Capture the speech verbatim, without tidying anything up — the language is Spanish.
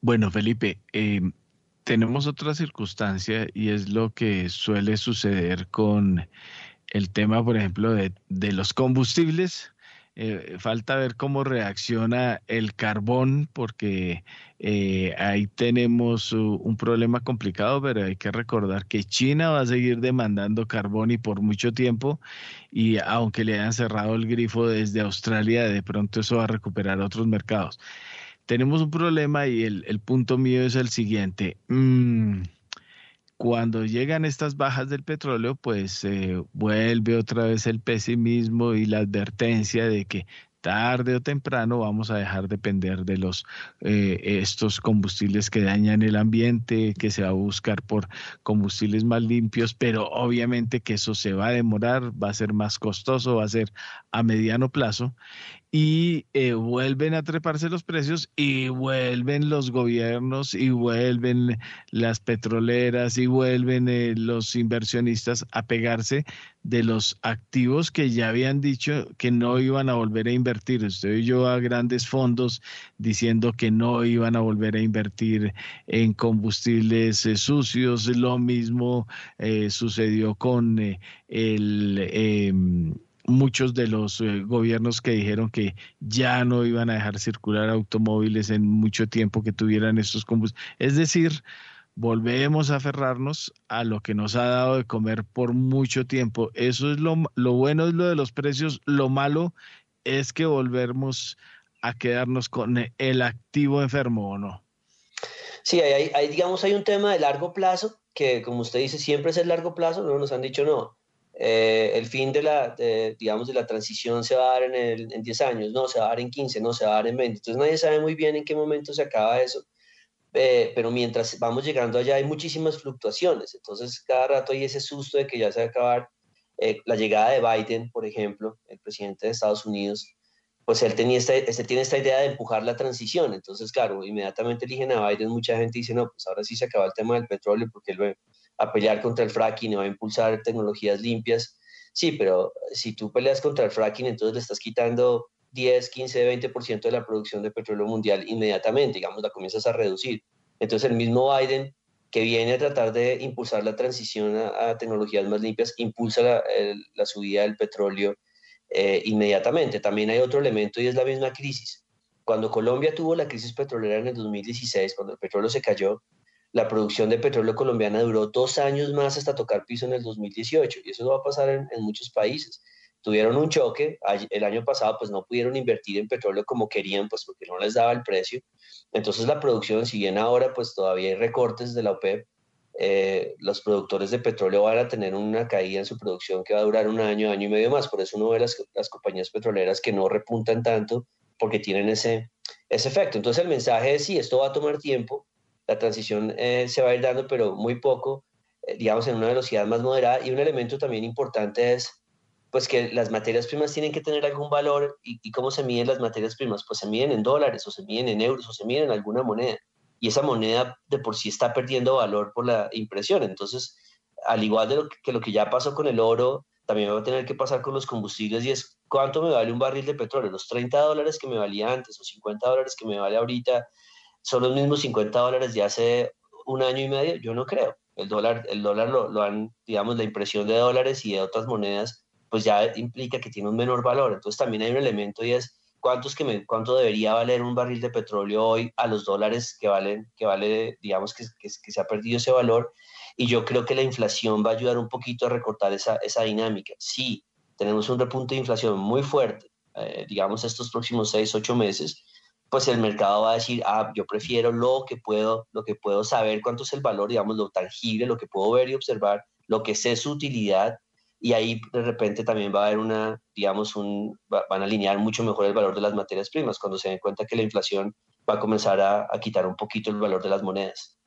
Bueno, Felipe, eh, tenemos otra circunstancia y es lo que suele suceder con el tema, por ejemplo, de, de los combustibles. Eh, falta ver cómo reacciona el carbón, porque eh, ahí tenemos uh, un problema complicado, pero hay que recordar que China va a seguir demandando carbón y por mucho tiempo, y aunque le hayan cerrado el grifo desde Australia, de pronto eso va a recuperar otros mercados. Tenemos un problema y el, el punto mío es el siguiente. Mm, cuando llegan estas bajas del petróleo, pues eh, vuelve otra vez el pesimismo y la advertencia de que tarde o temprano vamos a dejar de depender de los eh, estos combustibles que dañan el ambiente, que se va a buscar por combustibles más limpios, pero obviamente que eso se va a demorar, va a ser más costoso, va a ser a mediano plazo y eh, vuelven a treparse los precios y vuelven los gobiernos y vuelven las petroleras y vuelven eh, los inversionistas a pegarse de los activos que ya habían dicho que no iban a volver a invertir. Usted oyó a grandes fondos diciendo que no iban a volver a invertir en combustibles eh, sucios. Lo mismo eh, sucedió con eh, el... em, muchos de los eh, gobiernos que dijeron que ya no iban a dejar circular automóviles en mucho tiempo que tuvieran estos combustibles. Es decir, volvemos a aferrarnos a lo que nos ha dado de comer por mucho tiempo. Eso es lo, lo bueno es lo de los precios, lo malo es que volvemos a quedarnos con el activo enfermo o no. Sí, hay, hay, hay, digamos, hay un tema de largo plazo que, como usted dice, siempre es el largo plazo, ¿no? Nos han dicho no. Eh, el fin de la, de, digamos, de la transición se va a dar en, el, en diez años, no, se va a dar en quince, no, se va a dar en veinte. Entonces nadie sabe muy bien en qué momento se acaba eso, eh, pero mientras vamos llegando allá hay muchísimas fluctuaciones. Entonces cada rato hay ese susto de que ya se va a acabar. Eh, la llegada de Biden, por ejemplo, el presidente de Estados Unidos, pues él tenía esta, este, tiene esta idea de empujar la transición. Entonces, claro, inmediatamente eligen a Biden, mucha gente dice, no, pues ahora sí se acaba el tema del petróleo porque él va a pelear contra el fracking y va a impulsar tecnologías limpias. Sí, pero si tú peleas contra el fracking, entonces le estás quitando diez, quince, veinte por ciento de la producción de petróleo mundial inmediatamente, digamos, la comienzas a reducir. Entonces el mismo Biden, que viene a tratar de impulsar la transición a, a tecnologías más limpias, impulsa la, el, la subida del petróleo eh, inmediatamente. También hay otro elemento y es la misma crisis. Cuando Colombia tuvo la crisis petrolera en el dos mil dieciséis, cuando el petróleo se cayó, la producción de petróleo colombiana duró dos años más hasta tocar piso en el dos mil dieciocho, y eso va a pasar en, en muchos países. Tuvieron un choque, el año pasado pues no pudieron invertir en petróleo como querían, pues porque no les daba el precio. Entonces la producción, si bien ahora pues todavía hay recortes de la OPEP, eh, los productores de petróleo van a tener una caída en su producción que va a durar un año, año y medio más. Por eso uno ve las, las compañías petroleras que no repuntan tanto porque tienen ese, ese efecto. Entonces el mensaje es sí, esto va a tomar tiempo, la transición eh, se va a ir dando, pero muy poco, eh, digamos, en una velocidad más moderada. Y un elemento también importante es pues que las materias primas tienen que tener algún valor. ¿Y, y cómo se miden las materias primas? Pues se miden en dólares o se miden en euros o se miden en alguna moneda, y esa moneda de por sí está perdiendo valor por la impresión. Entonces, al igual de lo que, que lo que ya pasó con el oro, también va a tener que pasar con los combustibles, y es cuánto me vale un barril de petróleo. Los treinta dólares que me valía antes o cincuenta dólares que me vale ahorita son los mismos cincuenta dólares de hace un año y medio. Yo no creo. El dólar, el dólar lo, lo han, digamos, la impresión de dólares y de otras monedas, pues ya implica que tiene un menor valor. Entonces también hay un elemento y es cuántos que me, cuánto debería valer un barril de petróleo hoy a los dólares que valen, que vale, digamos, que, que, que se ha perdido ese valor. Y yo creo que la inflación va a ayudar un poquito a recortar esa, esa dinámica. Sí, tenemos un repunte de inflación muy fuerte, eh, digamos, estos próximos seis, ocho meses, pues el mercado va a decir, ah, yo prefiero lo que puedo, lo que puedo saber cuánto es el valor, digamos, lo tangible, lo que puedo ver y observar, lo que sé su utilidad, y ahí de repente también va a haber una, digamos, un, va, van a alinear mucho mejor el valor de las materias primas cuando se den cuenta que la inflación va a comenzar a, a quitar un poquito el valor de las monedas.